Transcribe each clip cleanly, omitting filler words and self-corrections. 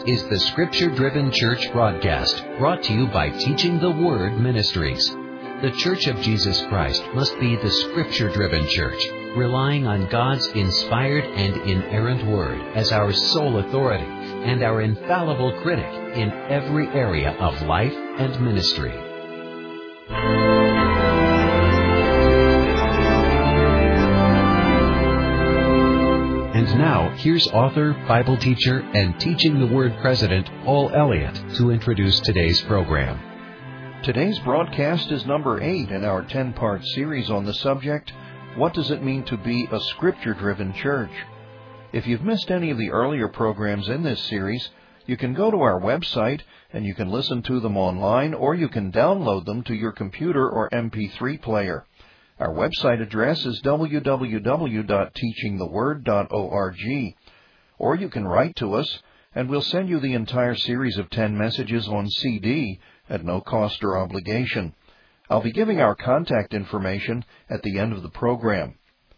is the Scripture-Driven Church broadcast, brought to you by Teaching the Word Ministries. The Church of Jesus Christ must be the Scripture-Driven Church, relying on God's inspired and inerrant Word as our sole authority and our infallible critic in every area of life and ministry. And now, here's author, Bible teacher, and Teaching the Word president, Paul Elliott, to introduce today's program. Today's broadcast is number 8 in our 10-part series on the subject, What Does It Mean to Be a Scripture-Driven Church? If you've missed any of the earlier programs in this series, you can go to our website and you can listen to them online, or you can download them to your computer or MP3 player. Our website address is www.teachingtheword.org, or you can write to us, and we'll send you the entire series of 10 messages on CD at no cost or obligation. I'll be giving our contact information at the end of the program.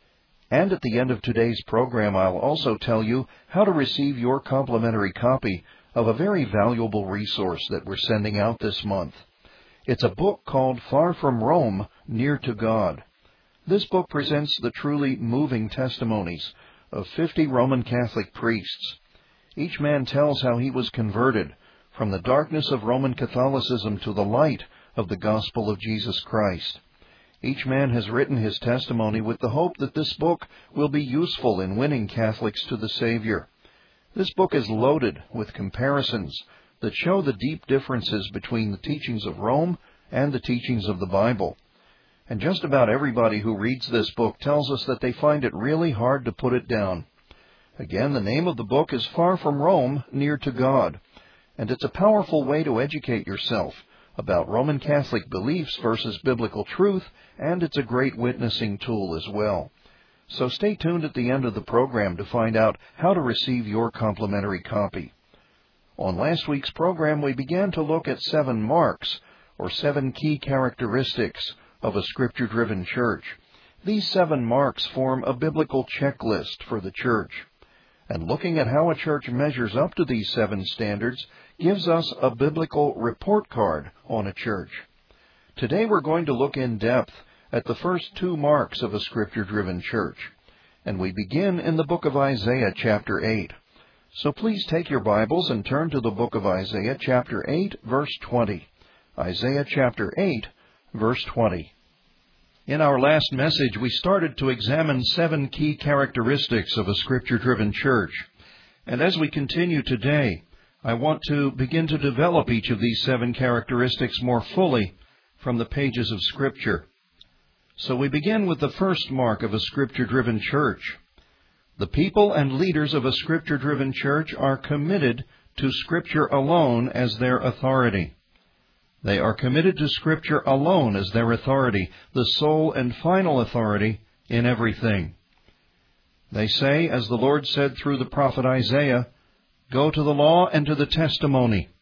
And at the end of today's program, I'll also tell you how to receive your complimentary copy of a very valuable resource that we're sending out this month. It's a book called Far From Rome, Near to God. This book presents the truly moving testimonies of 50 Roman Catholic priests. Each man tells how he was converted from the darkness of Roman Catholicism to the light of the gospel of Jesus Christ. Each man has written his testimony with the hope that this book will be useful in winning Catholics to the Savior. This book is loaded with comparisons that show the deep differences between the teachings of Rome and the teachings of the Bible. And just about everybody who reads this book tells us that they find it really hard to put it down. Again, the name of the book is Far From Rome, Near to God, and it's a powerful way to educate yourself about Roman Catholic beliefs versus biblical truth, and it's a great witnessing tool as well. So stay tuned at the end of the program to find out how to receive your complimentary copy. On last week's program, we began to look at 7 marks, or 7 key characteristics of a Scripture-driven church. These 7 marks form a biblical checklist for the church. And looking at how a church measures up to these 7 standards gives us a biblical report card on a church. Today we're going to look in depth at the first 2 marks of a Scripture-driven church. And we begin in the book of Isaiah, chapter 8. So please take your Bibles and turn to the book of Isaiah, chapter 8, verse 20. Isaiah, chapter 8, verse 20. In our last message, we started to examine 7 key characteristics of a Scripture-driven church. And as we continue today, I want to begin to develop each of these 7 characteristics more fully from the pages of Scripture. So we begin with the first mark of a Scripture-driven church. The people and leaders of a Scripture-driven church are committed to Scripture alone as their authority. They are committed to Scripture alone as their authority, the sole and final authority in everything. They say, as the Lord said through the prophet Isaiah, "Go to the law and to the testimony."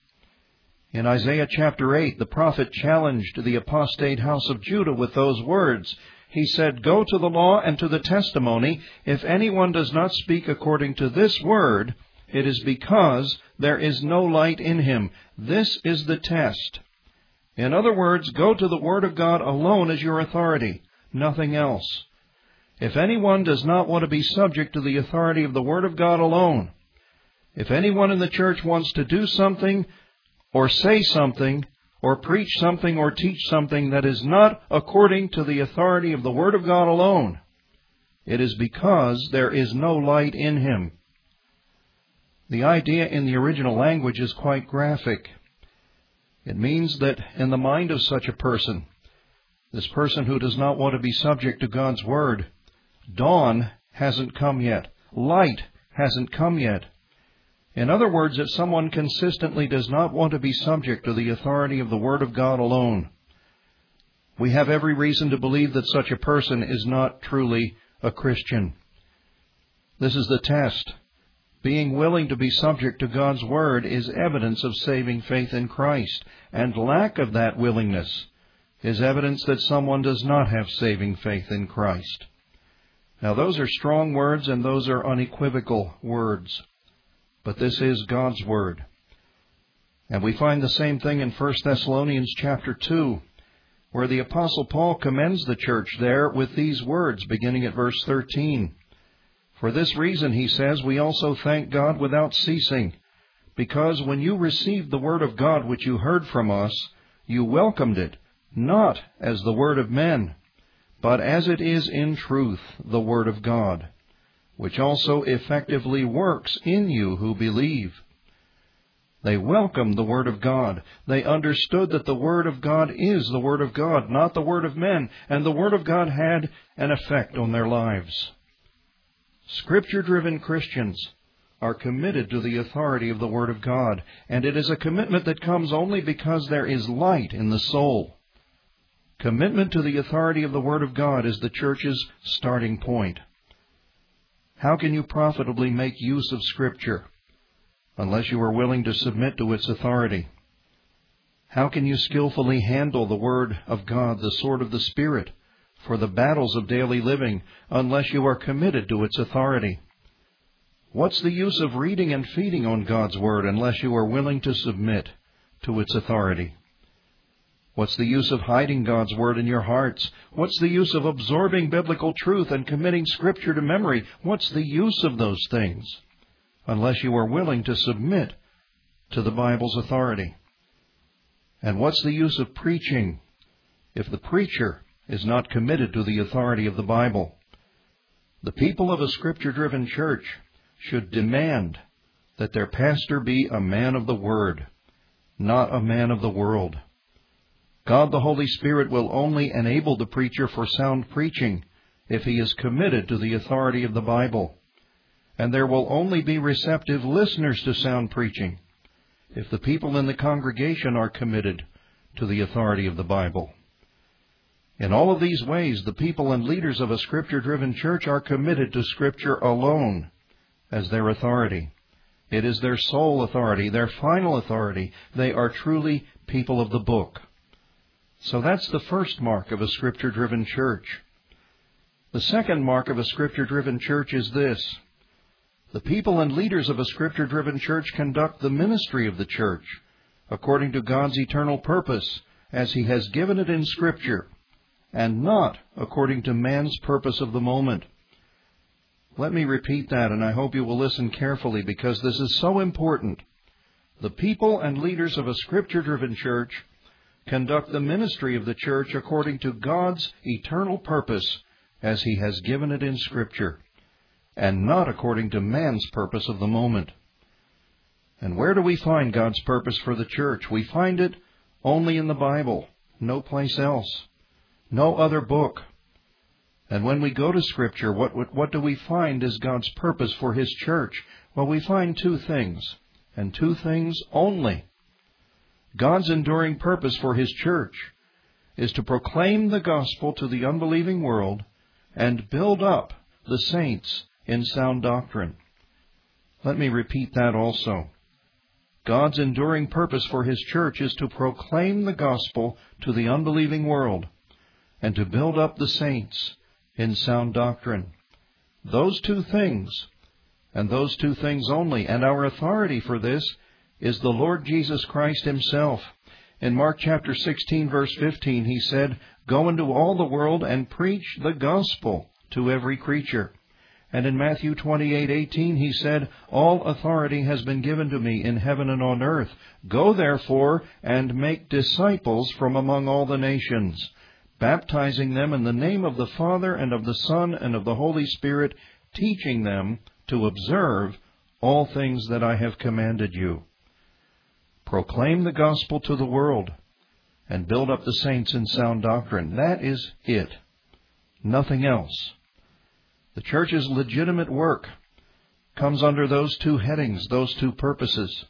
In Isaiah chapter 8, the prophet challenged the apostate house of Judah with those words. He said, "Go to the law and to the testimony. If anyone does not speak according to this word, it is because there is no light in him. This is the test." In other words, go to the Word of God alone as your authority, nothing else. If anyone does not want to be subject to the authority of the Word of God alone, if anyone in the church wants to do something, or say something, or preach something, or teach something that is not according to the authority of the Word of God alone, it is because there is no light in him. The idea in the original language is quite graphic. It means that in the mind of such a person, this person who does not want to be subject to God's Word, dawn hasn't come yet. Light hasn't come yet. In other words, if someone consistently does not want to be subject to the authority of the Word of God alone, we have every reason to believe that such a person is not truly a Christian. This is the test. Being willing to be subject to God's Word is evidence of saving faith in Christ, and lack of that willingness is evidence that someone does not have saving faith in Christ. Now, those are strong words, and those are unequivocal words. But this is God's Word. And we find the same thing in 1 Thessalonians chapter 2, where the Apostle Paul commends the church there with these words, beginning at verse 13. For this reason, he says, we also thank God without ceasing, because when you received the word of God which you heard from us, you welcomed it, not as the word of men, but as it is in truth the word of God, which also effectively works in you who believe. They welcomed the word of God. They understood that the word of God is the word of God, not the word of men, and the word of God had an effect on their lives. Scripture-driven Christians are committed to the authority of the Word of God, and it is a commitment that comes only because there is light in the soul. Commitment to the authority of the Word of God is the church's starting point. How can you profitably make use of Scripture unless you are willing to submit to its authority? How can you skillfully handle the Word of God, the sword of the Spirit, for the battles of daily living, unless you are committed to its authority? What's the use of reading and feeding on God's Word unless you are willing to submit to its authority? What's the use of hiding God's Word in your hearts? What's the use of absorbing biblical truth and committing Scripture to memory? What's the use of those things unless you are willing to submit to the Bible's authority? And what's the use of preaching if the preacher is not committed to the authority of the Bible? The people of a Scripture-driven church should demand that their pastor be a man of the Word, not a man of the world. God the Holy Spirit will only enable the preacher for sound preaching if he is committed to the authority of the Bible. And there will only be receptive listeners to sound preaching if the people in the congregation are committed to the authority of the Bible. In all of these ways, the people and leaders of a Scripture-driven church are committed to Scripture alone as their authority. It is their sole authority, their final authority. They are truly people of the book. So that's the first mark of a Scripture-driven church. The second mark of a Scripture-driven church is this: the people and leaders of a Scripture-driven church conduct the ministry of the church according to God's eternal purpose as He has given it in Scripture, and not according to man's purpose of the moment. Let me repeat that, and I hope you will listen carefully, because this is so important. The people and leaders of a Scripture-driven church conduct the ministry of the church according to God's eternal purpose as He has given it in Scripture, and not according to man's purpose of the moment. And where do we find God's purpose for the church? We find it only in the Bible, no place else. No other book. And when we go to Scripture, what do we find is God's purpose for His church? Well, we find two things, and two things only. God's enduring purpose for His church is to proclaim the gospel to the unbelieving world and build up the saints in sound doctrine. Let me repeat that also. God's enduring purpose for His church is to proclaim the gospel to the unbelieving world and to build up the saints in sound doctrine. Those two things, and those two things only, and our authority for this is the Lord Jesus Christ Himself. In Mark chapter 16, verse 15, He said, "Go into all the world and preach the gospel to every creature." And in Matthew 28:18, He said, "All authority has been given to me in heaven and on earth. Go therefore and make disciples from among all the nations, baptizing them in the name of the Father and of the Son and of the Holy Spirit, teaching them to observe all things that I have commanded you." Proclaim the gospel to the world and build up the saints in sound doctrine. That is it. Nothing else. The church's legitimate work comes under those two headings, those two purposes.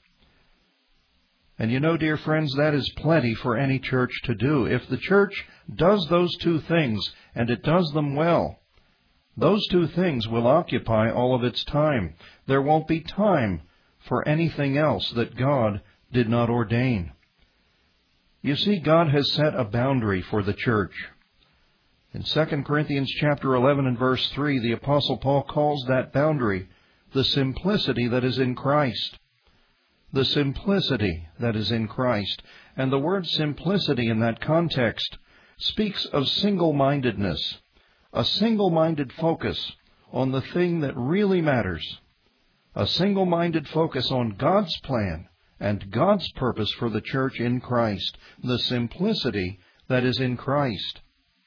And you know, dear friends, that is plenty for any church to do. If the church does those two things, and it does them well, those two things will occupy all of its time. There won't be time for anything else that God did not ordain. You see, God has set a boundary for the church. In 2 Corinthians chapter 11 and verse 3, the Apostle Paul calls that boundary the simplicity that is in Christ. the simplicity that is in Christ. And the word simplicity in that context speaks of single-mindedness, a single-minded focus on the thing that really matters, a single-minded focus on God's plan and God's purpose for the church in Christ, the simplicity that is in Christ.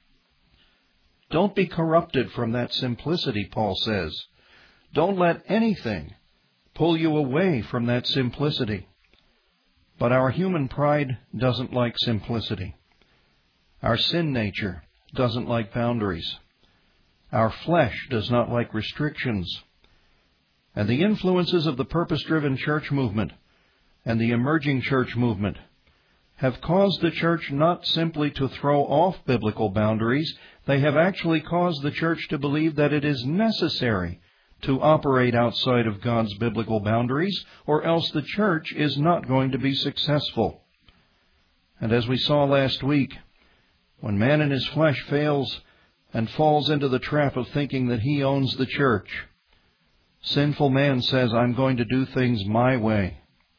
Don't be corrupted from that simplicity, Paul says. Don't let anything pull you away from that simplicity. But our human pride doesn't like simplicity. Our sin nature doesn't like boundaries. Our flesh does not like restrictions. And the influences of the purpose-driven church movement and the emerging church movement have caused the church not simply to throw off biblical boundaries, they have actually caused the church to believe that it is necessary to operate outside of God's biblical boundaries, or else the church is not going to be successful. And as we saw last week, when man in his flesh fails and falls into the trap of thinking that he owns the church, sinful man says, I'm going to do things my way.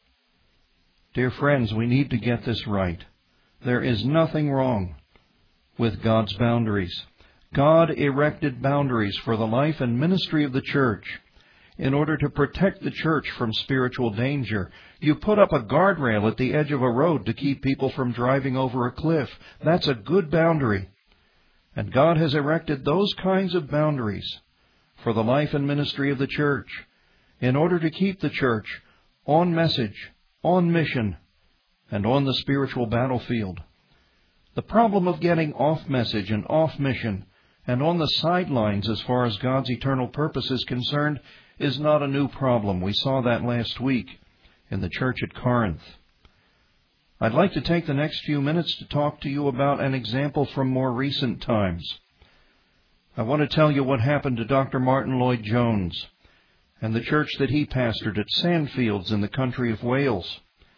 Dear friends, we need to get this right. There is nothing wrong with God's boundaries. God erected boundaries for the life and ministry of the church in order to protect the church from spiritual danger. You put up a guardrail at the edge of a road to keep people from driving over a cliff. That's a good boundary. And God has erected those kinds of boundaries for the life and ministry of the church in order to keep the church on message, on mission, and on the spiritual battlefield. The problem of getting off message and off mission and on the sidelines as far as God's eternal purpose is concerned is not a new problem. We saw that last week in the church at Corinth. I'd like to take the next few minutes to talk to you about an example from more recent times. I want to tell you what happened to Dr. Martin Lloyd-Jones and the church that he pastored at Sandfields in the country of Wales.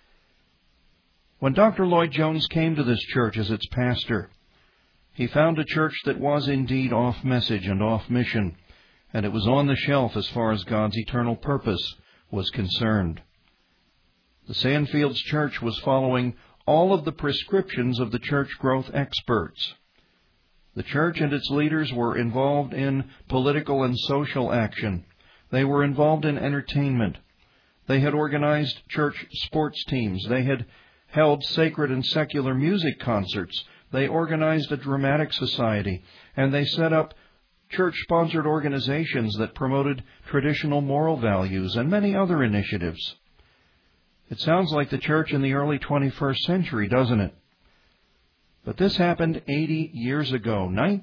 When Dr. Lloyd-Jones came to this church as its pastor, he found a church that was indeed off message and off mission, and it was on the shelf as far as God's eternal purpose was concerned. The Sandfields church was following all of the prescriptions of the church growth experts. The church and its leaders were involved in political and social action. They were involved in entertainment. They had organized church sports teams. They had held sacred and secular music concerts. They organized a dramatic society. And they set up church-sponsored organizations that promoted traditional moral values and many other initiatives. It sounds like the church in the early 21st century, doesn't it? But this happened 80 years ago,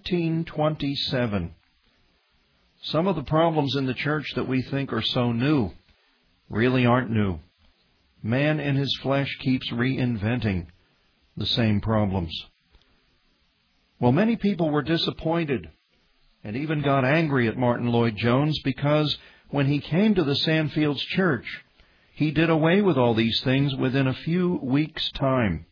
1927. Some of the problems in the church that we think are so new really aren't new. Man in his flesh keeps reinventing the same problems. Well, many people were disappointed and even got angry at Martin Lloyd-Jones because when he came to the Sandfields church, he did away with all these things within a few weeks' time.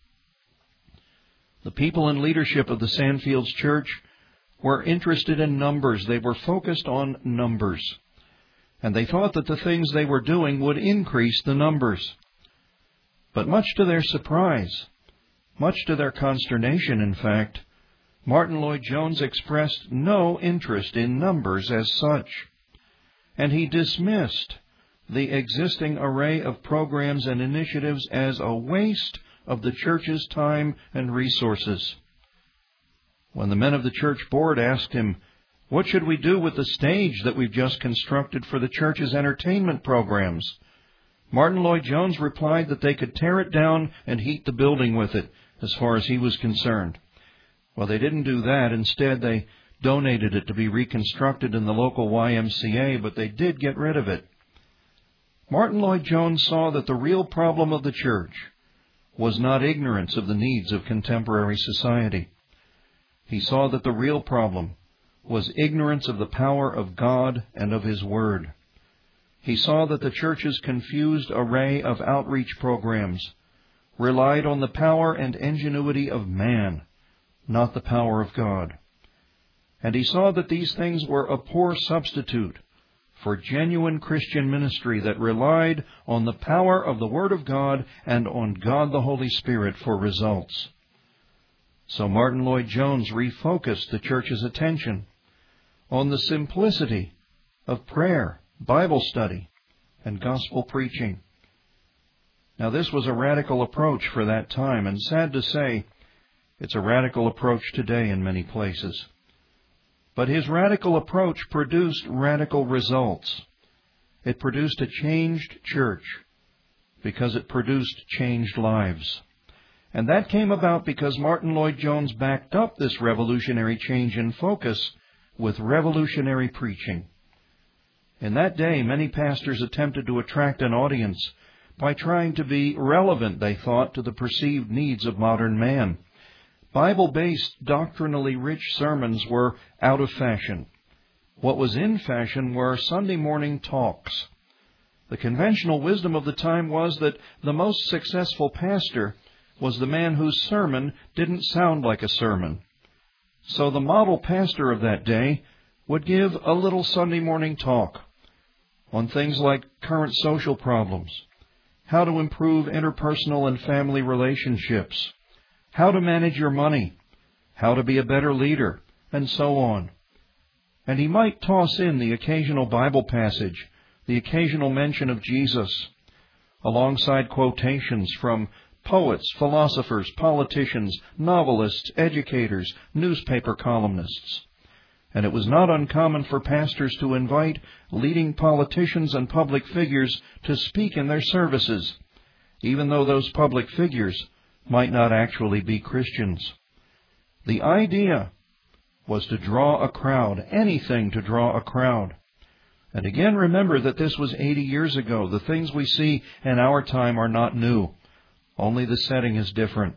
The people in leadership of the Sandfields church were interested in numbers. They were focused on numbers. And they thought that the things they were doing would increase the numbers. But much to their surprise, much to their consternation, in fact, Martin Lloyd-Jones expressed no interest in numbers as such. And he dismissed the existing array of programs and initiatives as a waste of the church's time and resources. When the men of the church board asked him, "What should we do with the stage that we've just constructed for the church's entertainment programs?" Martin Lloyd-Jones replied that they could tear it down and heat the building with it, as far as he was concerned. Well, they didn't do that. Instead, they donated it to be reconstructed in the local YMCA, but they did get rid of it. Martin Lloyd-Jones saw that the real problem of the church was not ignorance of the needs of contemporary society. He saw that the real problem was ignorance of the power of God and of His Word. He saw that the church's confused array of outreach programs relied on the power and ingenuity of man, not the power of God. And he saw that these things were a poor substitute for genuine Christian ministry that relied on the power of the Word of God and on God the Holy Spirit for results. So Martyn Lloyd-Jones refocused the church's attention on the simplicity of prayer, Bible study, and gospel preaching. Now, this was a radical approach for that time, and sad to say, it's a radical approach today in many places. But his radical approach produced radical results. It produced a changed church because it produced changed lives. And that came about because Martyn Lloyd-Jones backed up this revolutionary change in focus with revolutionary preaching. In that day, many pastors attempted to attract an audience by trying to be relevant, they thought, to the perceived needs of modern man. Bible-based, doctrinally rich sermons were out of fashion. What was in fashion were Sunday morning talks. The conventional wisdom of the time was that the most successful pastor was the man whose sermon didn't sound like a sermon. So the model pastor of that day would give a little Sunday morning talk on things like current social problems, how to improve interpersonal and family relationships, how to manage your money, how to be a better leader, and so on. And he might toss in the occasional Bible passage, the occasional mention of Jesus, alongside quotations from poets, philosophers, politicians, novelists, educators, newspaper columnists. And it was not uncommon for pastors to invite leading politicians and public figures to speak in their services, even though those public figures might not actually be Christians. The idea was to draw a crowd, anything to draw a crowd. And again, remember that this was 80 years ago. The things we see in our time are not new. Only the setting is different.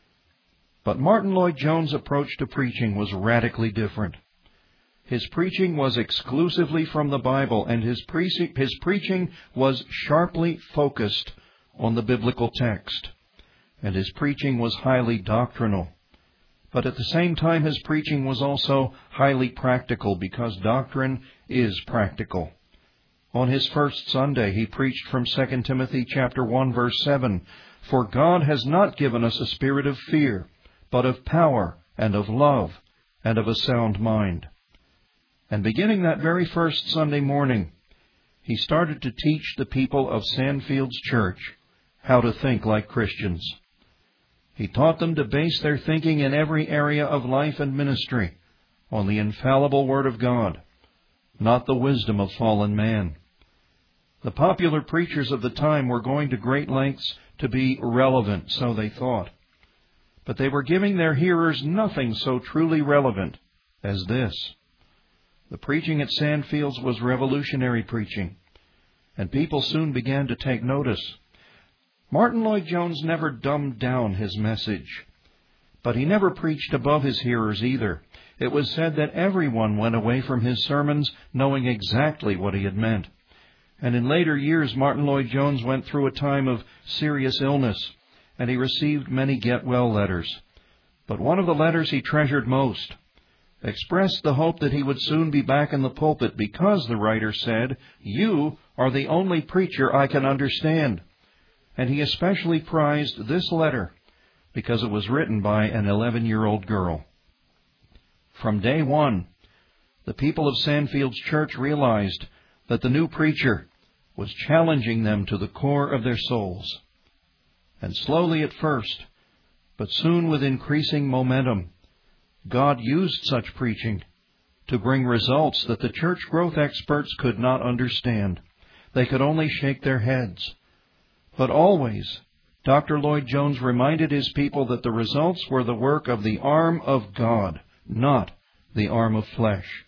But Martyn Lloyd-Jones' approach to preaching was radically different. His preaching was exclusively from the Bible, and his preaching was sharply focused on the biblical text. And his preaching was highly doctrinal. But at the same time, his preaching was also highly practical, because doctrine is practical. On his first Sunday, he preached from 2 Timothy chapter 1, verse 7, "For God has not given us a spirit of fear, but of power and of love and of a sound mind." And beginning that very first Sunday morning, he started to teach the people of Sandfields Church how to think like Christians. He taught them to base their thinking in every area of life and ministry on the infallible Word of God, not the wisdom of fallen man. The popular preachers of the time were going to great lengths to be relevant, so they thought. But they were giving their hearers nothing so truly relevant as this. The preaching at Sandfields was revolutionary preaching, and people soon began to take notice. Martyn Lloyd-Jones never dumbed down his message, but he never preached above his hearers either. It was said that everyone went away from his sermons knowing exactly what he had meant. And in later years, Martyn Lloyd-Jones went through a time of serious illness, and he received many get-well letters. But one of the letters he treasured most expressed the hope that he would soon be back in the pulpit because, the writer said, "You are the only preacher I can understand." And he especially prized this letter because it was written by an 11-year-old girl. From day one, the people of Sandfields Church realized that the new preacher was challenging them to the core of their souls. And slowly at first, but soon with increasing momentum, God used such preaching to bring results that the church growth experts could not understand. They could only shake their heads. But always, Dr. Lloyd-Jones reminded his people that the results were the work of the arm of God, not the arm of flesh.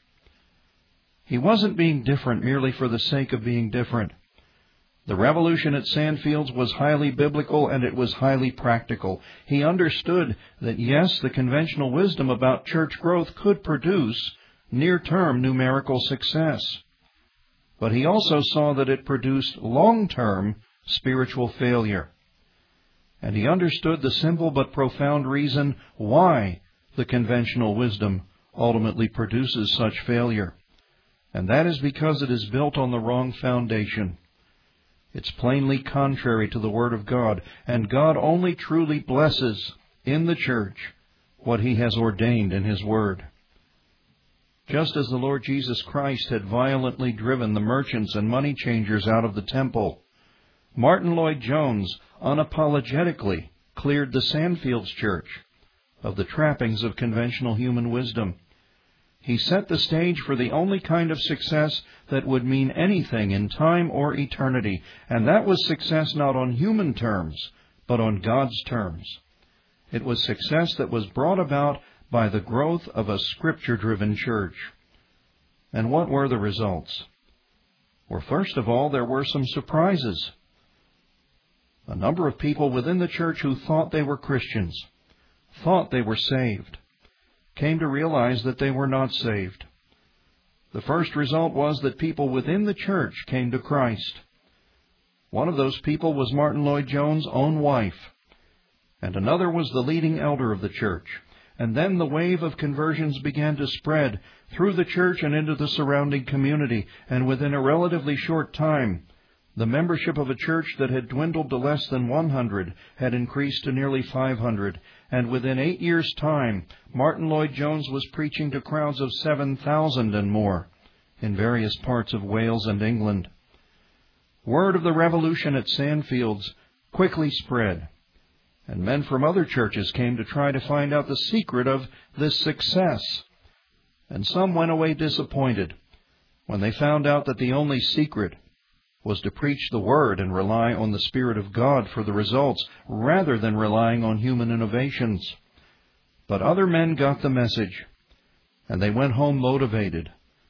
He wasn't being different merely for the sake of being different. The revolution at Sandfields was highly biblical, and it was highly practical. He understood that, yes, the conventional wisdom about church growth could produce near-term numerical success. But he also saw that it produced long-term spiritual failure. And he understood the simple but profound reason why the conventional wisdom ultimately produces such failure. and that is because it is built on the wrong foundation. It's plainly contrary to the Word of God, and God only truly blesses in the church what He has ordained in His Word. Just as the Lord Jesus Christ had violently driven the merchants and money changers out of the temple, Martin Lloyd-Jones unapologetically cleared the Sandfields Church of the trappings of conventional human wisdom. He set the stage for the only kind of success that would mean anything in time or eternity, and that was success not on human terms, but on God's terms. It was success that was brought about by the growth of a Scripture-driven church. And what were the results? Well, first of all, there were some surprises. A number of people within the church who thought they were Christians, thought they were saved, came to realize that they were not saved. The first result was that people within the church came to Christ. One of those people was Martin Lloyd-Jones' own wife, and another was the leading elder of the church. And then the wave of conversions began to spread through the church and into the surrounding community, and within a relatively short time, the membership of a church that had dwindled to less than 100 had increased to nearly 500, and within 8 years' time, Martin Lloyd-Jones was preaching to crowds of 7,000 and more in various parts of Wales and England. Word of the revolution at Sandfields quickly spread, and men from other churches came to try to find out the secret of this success. And some went away disappointed when they found out that the only secret was to preach the Word and rely on the Spirit of God for the results, rather than relying on human innovations. But other men got the message, and they went home motivated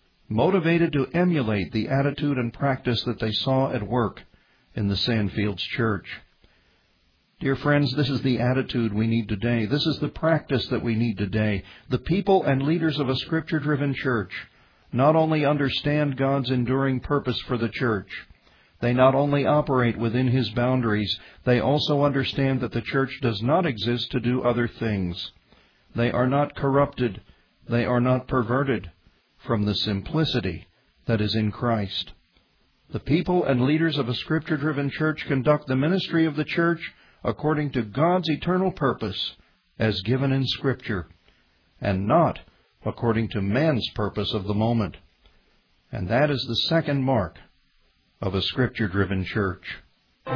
to emulate the attitude and practice that they saw at work in the Sandfields Church. Dear friends, this is the attitude we need today. This is the practice that we need today. The people and leaders of a Scripture-driven church not only understand God's enduring purpose for the church, they not only operate within His boundaries, they also understand that the church does not exist to do other things. They are not corrupted, they are not perverted from the simplicity that is in Christ. The people and leaders of a Scripture-driven church conduct the ministry of the church according to God's eternal purpose as given in Scripture, and not according to man's purpose of the moment. And that is the second mark of a Scripture-driven church. The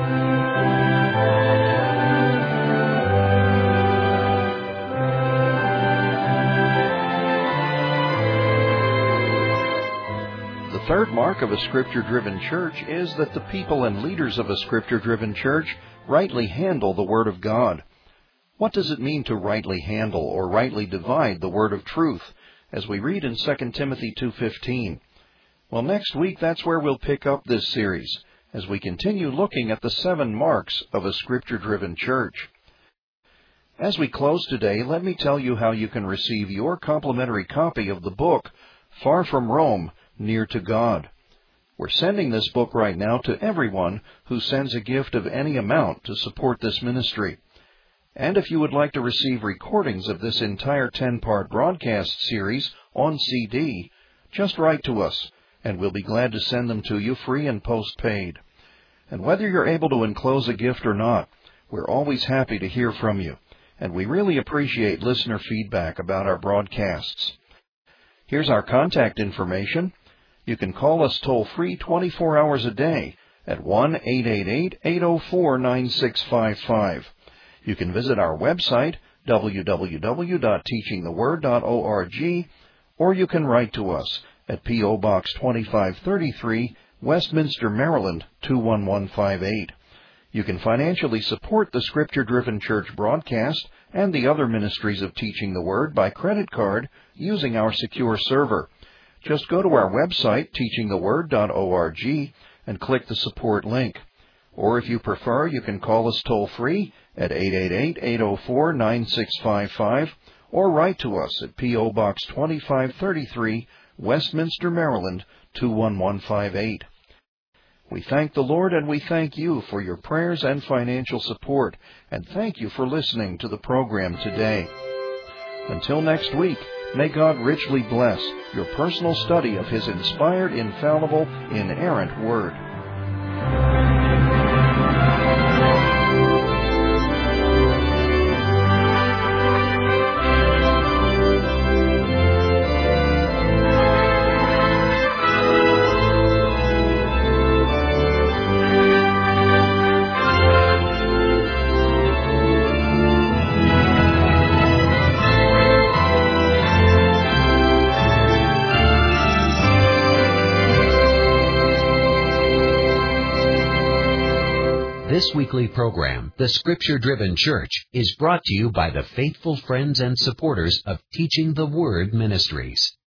third mark of a Scripture-driven church is that the people and leaders of a Scripture-driven church rightly handle the Word of God. What does it mean to rightly handle or rightly divide the Word of truth, as we read in 2 Timothy 2:15? Well, next week, that's where we'll pick up this series, as we continue looking at the 7 marks of a Scripture-driven church. As we close today, let me tell you how you can receive your complimentary copy of the book, Far from Rome, Near to God. We're sending this book right now to everyone who sends a gift of any amount to support this ministry. And if you would like to receive recordings of this entire 10-part broadcast series on CD, just write to us, and we'll be glad to send them to you free and post-paid. And whether you're able to enclose a gift or not, we're always happy to hear from you, and we really appreciate listener feedback about our broadcasts. Here's our contact information. You can call us toll-free 24 hours a day at 1-888-804-9655. You can visit our website, www.teachingtheword.org, or you can write to us at P.O. Box 2533, Westminster, Maryland, 21158. You can financially support the Scripture-Driven Church broadcast and the other ministries of Teaching the Word by credit card using our secure server. Just go to our website, teachingtheword.org, and click the support link. Or if you prefer, you can call us toll-free at 888-804-9655, or write to us at P.O. Box 2533, Westminster, Maryland, 21158. We thank the Lord and we thank you for your prayers and financial support, and thank you for listening to the program today. Until next week, May God richly bless your personal study of His inspired, infallible, inerrant Word. This weekly program, The Scripture-Driven Church, is brought to you by the faithful friends and supporters of Teaching the Word Ministries.